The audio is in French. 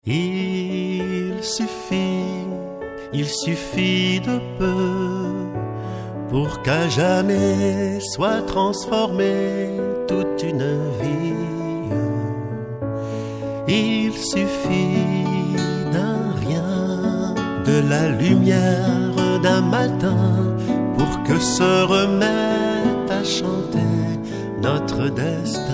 Il suffit de peu pour qu'à jamais soit transformée toute une vie. Il suffit d'un rien, de la lumière d'un matin pour que se remette à chanter notre destin.